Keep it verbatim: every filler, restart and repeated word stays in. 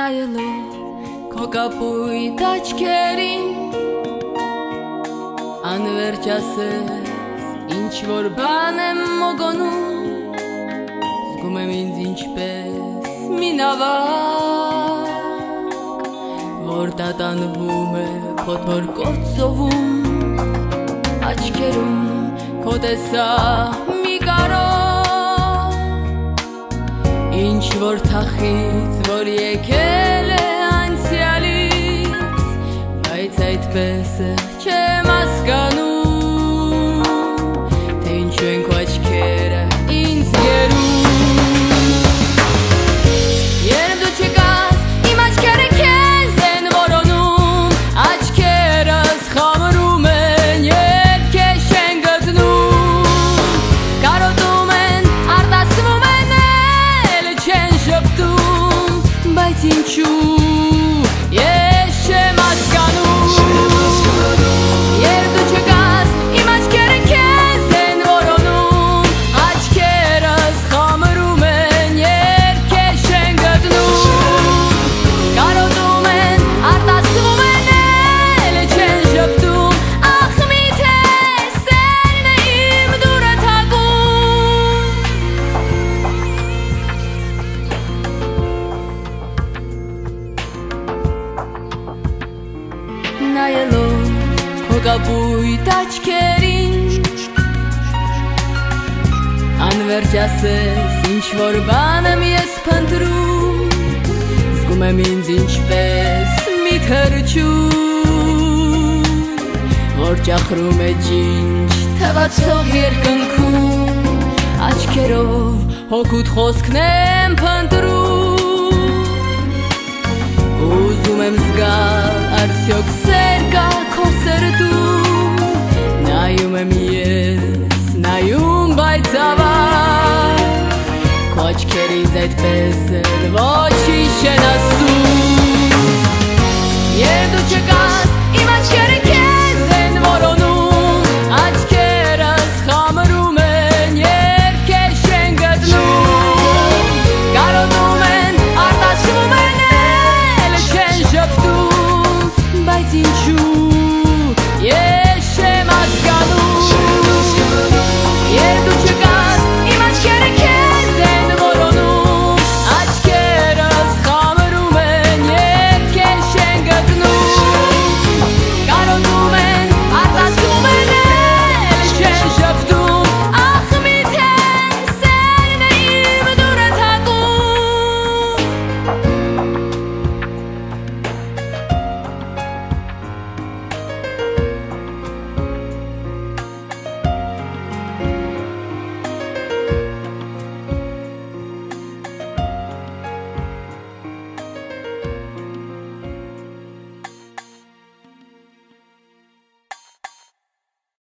նայելով քո կապույտ աչքերին անվերջ ասես ինչ որ բան եմ մոգոնում զգում եմ ինձ ինչպես մի նավակ որ տատանվում է փոթորկոտ ծովում աչքերում քո տեսա մի կարող ինչ որ թախից որ եկել է անցյալից բայց այդպես է չեմ հասկանում թե ինչու են քո աչքերը ինձ գերում երբ դու չկաս իմ աչքերը քեզ են որոնում աչքերս խամրում են երբ քեզ չեն գտնում կարոտում են արտասվում են էլ չեն շփտում բայց ինչու ես չեմ հասկանում երբ դու չկաս իմ աչքերը քեզ են որոնում աչքերս խամրում են երբ քեզ չեն գտնում կարոտում են արտասվում են էլ չեն շփտում ախ միթե սերն է իմ դուրը թակում նայելով քո կապույտ աչքերին անվերջ ասես ինչ որ բան եմ ես փնտրում զգում եմ ինձ ինչպես մի թռչուն որ ճախրում է ջինջ թվացող երկնքում աչքերով հոգուտ խոսքն եմ փնտրում ուզում եմ զգալ արդյոք սեր կա քո սրտում նայում եմ ես